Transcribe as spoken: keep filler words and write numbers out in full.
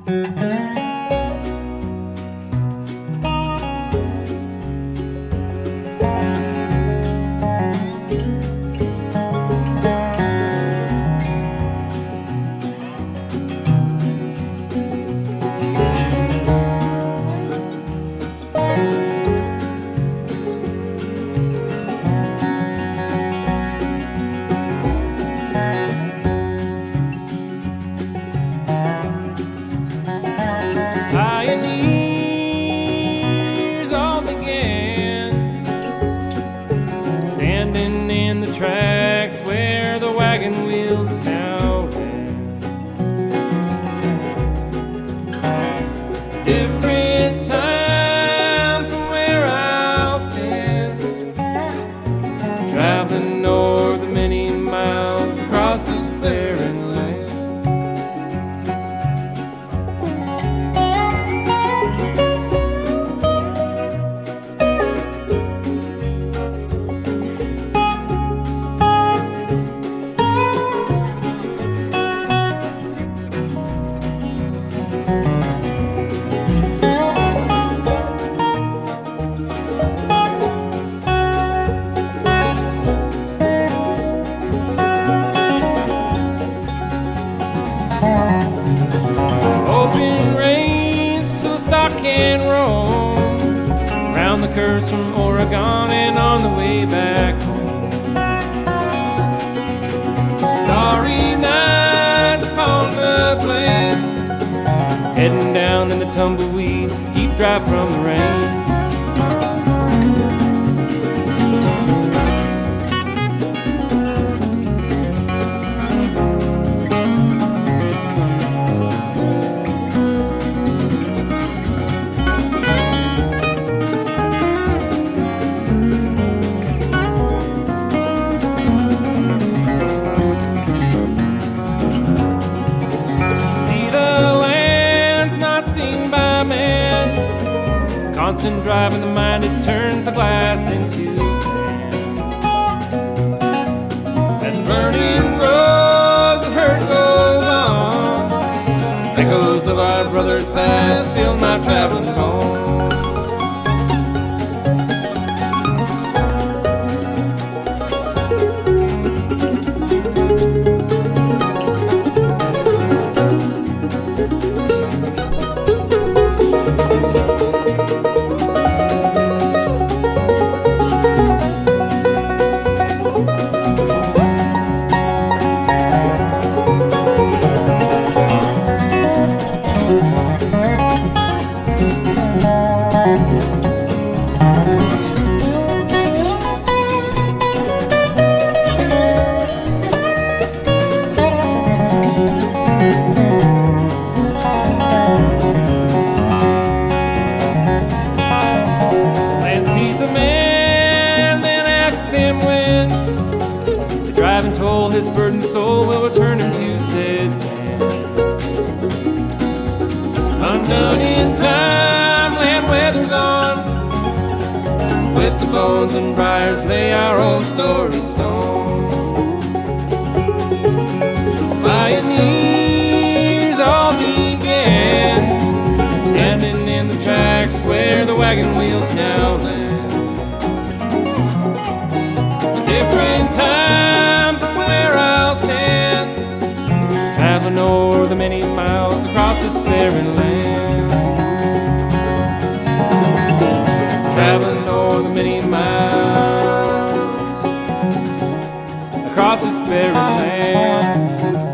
Pioneers all began standing in the tracks where the wagon wheels now ran. Different time from where I'll stand, traveling o'er the many miles across this barren land. Open range so the stock can roam round the curves from Oregon and on the way back home. Starry nights upon the plain, heading down in the tumbleweeds to keep dry from the rain. Constant driving the mind, it turns the glass into sand. As burning grows and hurt goes on, echoes of our brothers' past fill my traveling home. Driving toll, his burdened soul will return him to said sand. Undone in time, land weathers on, with the bones and briars lay our old story sown. Pioneers all began standing in the tracks where the wagon wheels now land. Different time from where I'll stand, traveling o'er the many miles across this barren land. Traveling o'er the many miles across this barren land.